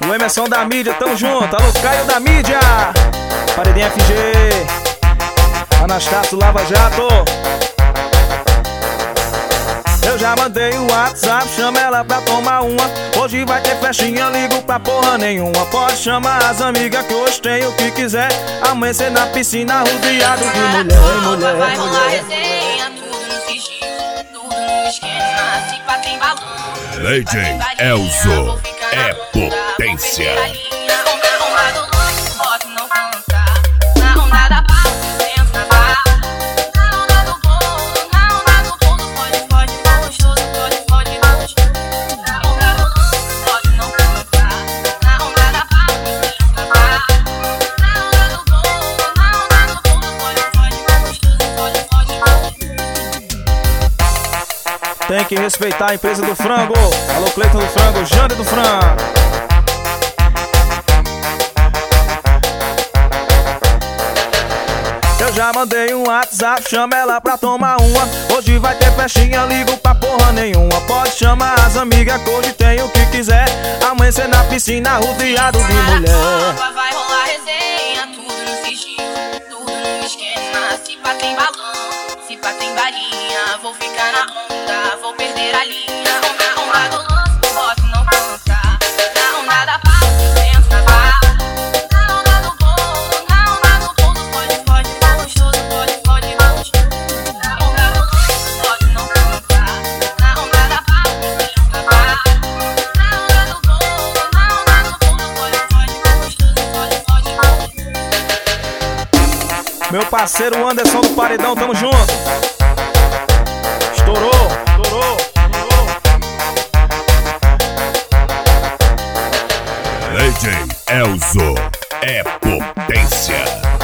O Emerson da mídia, tamo junto. Alô, Caio da mídia. Paredinha FG. Anastácio Lava Jato. Eu já mandei o WhatsApp, chama ela pra tomar uma. Hoje vai ter festinha, ligo pra porra nenhuma. Pode chamar as amigas que hoje tem o que quiser. Amanhecer na piscina, rodeado de mulher. Vai rolar resenha, tudo no sigilo, tudo no esquema. Se pá tem balão. DJ Elzo é potência. Tem que respeitar a empresa do frango. Alô, Cleiton do frango, Jander do frango. Eu já mandei um WhatsApp, chama ela pra tomar uma. Hoje vai ter festinha, ligo pra porra nenhuma. Pode chamar as amigas que hoje tem o que quiser. Amanhecer na piscina, rodeado de mulher. Vai rolar resenha, tudo no sigilo, tudo no esquema. Se pá tem balão, se pá tem varinha. Vou ficar na onda, vou perder a linha. Na onda do lance, posso não cantar. Na onda da paz, senta lá. Na onda do bolo, na onda do bolo. Pode, gostoso, pode, gostoso. Na onda do lance, posso não cantar. Na onda da paz, senta lá. Na onda do bolo, na onda do bolo. Pode, gostoso. Meu parceiro Anderson do Paredão, tamo junto. Estourou. DJ Elzo é potência.